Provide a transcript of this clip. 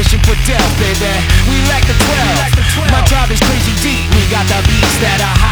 mission for Delph, baby. We like the 12. My tribe is crazy deep. We got the beats that are